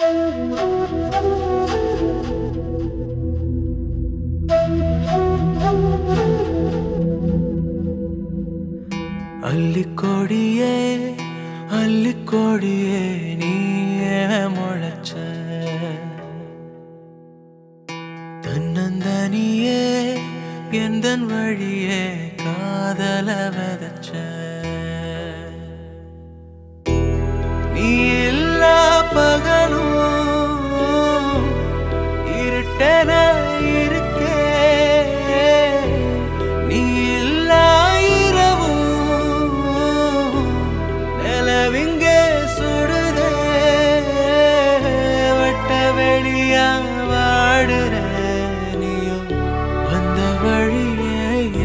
அள்ளிக்கொடியே அள்ளிக்கொடியே நீயே முளைச்ச தன்னந்தனியே எந்தன் வழியே காதல விதைச்ச நீ இல்லா பகலும் இருட்டன இருக்கே நீ இல்லா இரவும் நிலவிங்கே சுடுதே வட்ட வெளியா வாடுற நீயும் வந்த வழியே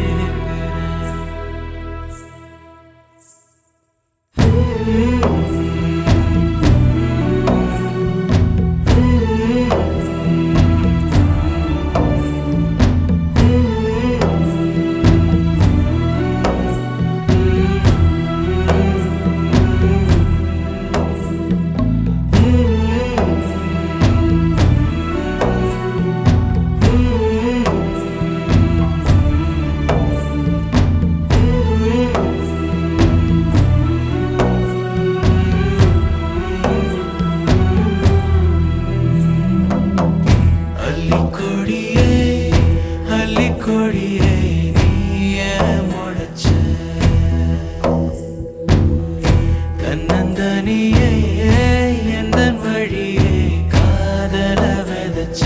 கொடியே நீயே முளைச்ச தன்னந்தனியே எந்தன் வழியே காதல விதைச்ச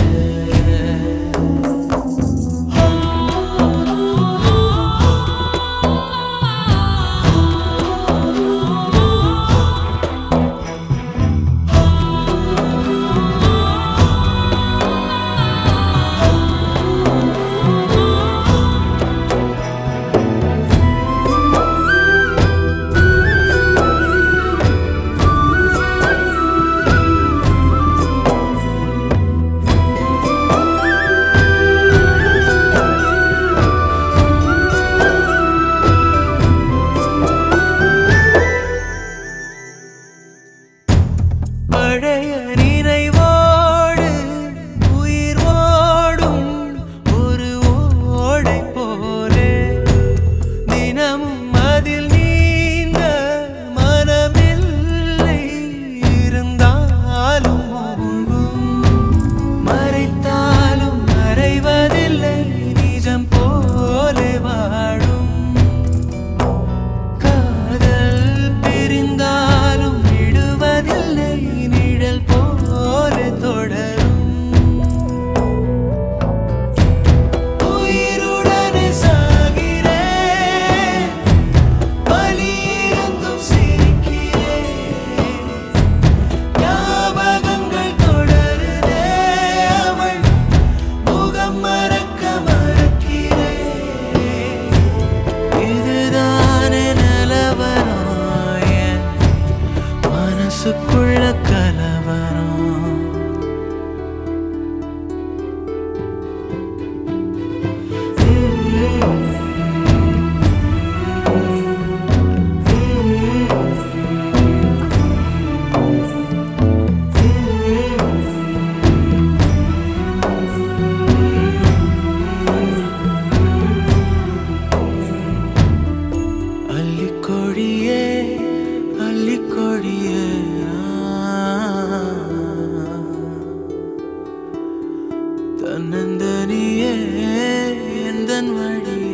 பழைய நினைவோடு உயிர் ஓடும் ஒரு ஓடை போலே தினமும் அதில் நீந்த மனமில்லை இருந்தாலும் மூழ்கும் மறைத்தாலும் மறைவதில்லை நிஜம் போலே வாழும் காதல் பிரிந்தாலும் விடுவதில்லை நிழல் போல தொடரும் உயிருடனே சாகிறேன் வலியிருந்தும் சிரிக்கிறேன் ஞாபகங்கள் தொடருதே அவள் முகம் மறக்க மறக்கிறேன் இதுதானே நிலவரம் என் மனசுக்குள்ள கலவரம் அள்ளிக்கொடியே அள்ளிக்கொடியே தன்னந்தனியே எந்தன் வழி